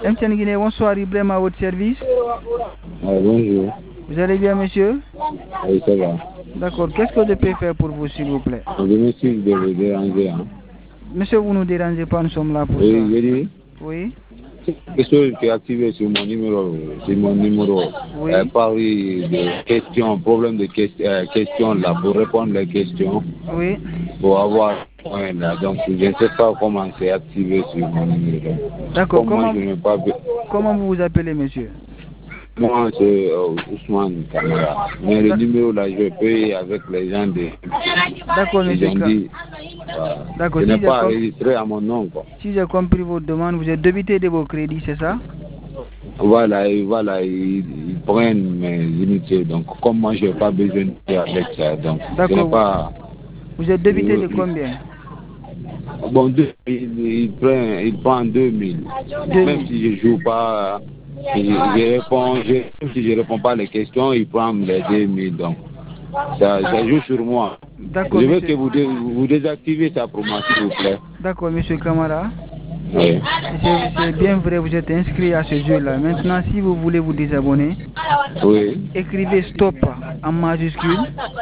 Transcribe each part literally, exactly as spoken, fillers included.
M T N Guinée, bonsoir, Ibrahim à votre service. Ah, bonjour. Vous allez bien, monsieur? Oui, ça va. D'accord, qu'est-ce que je peux faire pour vous, s'il vous plaît? Je m'excuse de vous déranger. Hein. Monsieur, vous ne nous dérangez pas, nous sommes là pour oui, ça. Oui, j'ai dit. Oui. Qu'est-ce que tu as activé sur mon numéro, sur mon numéro Oui. euh, parler de questions, problème de que, euh, questions là, pour répondre les questions. Oui. Pour avoir un là. Donc, je ne sais pas comment c'est activé sur mon numéro. D'accord, comment, je n'ai pas... comment vous vous appelez, monsieur? Moi, c'est euh, Ousmane Kamara. Mais le numéro là, je paye avec les gens de... D'accord, monsieur. Ils ont dit... Euh, D'accord, ce si n'est pas com... enregistré à mon nom, quoi. Si j'ai compris votre demande, vous êtes débité de vos crédits, c'est ça? Voilà, et voilà, ils, ils prennent mes unités. Donc, comme moi, je n'ai pas besoin de faire avec ça. Donc, ce n'est pas... Vous êtes débité de combien? Bon, deux, il, il, prend, il prend deux mille. Même si je ne joue pas, je, je réponds, je, même si je ne réponds pas les questions, il prend les deux mille. Donc, ça, ça joue sur moi. Je veux monsieur. que vous, dé, vous désactivez ça pour moi, s'il vous plaît. D'accord, monsieur Kamara. Oui. C'est bien vrai, vous êtes inscrit à ce jeu-là. Maintenant, si vous voulez vous désabonner, oui. écrivez stop en majuscule.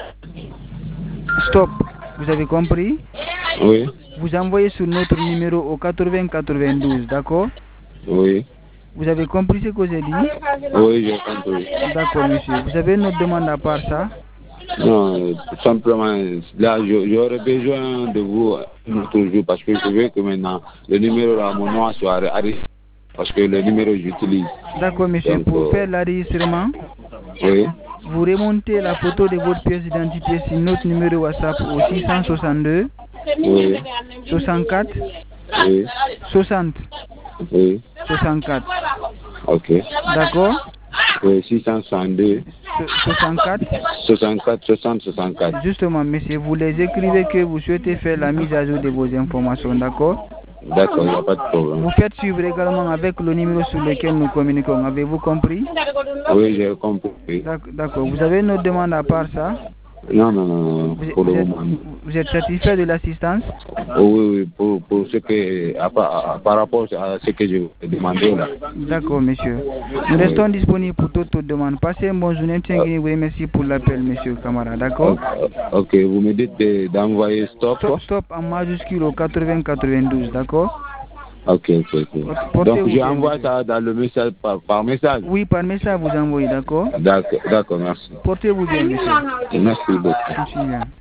Stop. Vous avez compris? Oui. Vous envoyez sur notre numéro au quatre-vingts quatre-vingt-douze, d'accord? Oui. Vous avez compris ce que j'ai dit? Oui, j'ai compris. D'accord, monsieur. Vous avez une autre demande à part ça? Non, tout simplement, là, j'aurais besoin de vous un autre jour parce que je veux que maintenant le numéro à mon nom soit arrêté parce que le numéro j'utilise. D'accord, monsieur. Donc, pour euh... faire l'enregistrement, oui. Vous remontez la photo de votre pièce d'identité sur notre numéro WhatsApp au six cent soixante-deux, oui. soixante-quatre, oui. soixante, oui. soixante-quatre. Ok. D'accord? Oui, six cent soixante-deux. soixante-quatre. soixante-quatre, soixante, soixante-quatre. Justement, monsieur, vous les écrivez que vous souhaitez faire la mise à jour de vos informations, d'accord? D'accord, il n'y a pas de problème. Vous faites suivre également avec le numéro sur lequel nous communiquons. Avez-vous compris? Oui, j'ai compris. D'accord. Vous avez une autre demande à part ça? Non, non, non, vous, pour vous le êtes, moment. Vous êtes satisfait de l'assistance? Oh, oui, oui, pour, pour ce que, à, à, par rapport à ce que je vous ai demandé là. D'accord, monsieur. Nous oui. restons disponibles pour toute autre demande. Passez une bonne journée. Oui, merci pour l'appel, monsieur Kamara. D'accord? Ok, vous me dites d'envoyer stop. Stop, stop en majuscule au quatre-vingts quatre-vingt-douze, d'accord? Ok, ok, ok. Donc, j'envoie ça dans le message, par, par message? Oui, par message, vous envoyez, d'accord? D'accord, d'accord, merci. Portez-vous bien, monsieur. Merci beaucoup. Merci bien.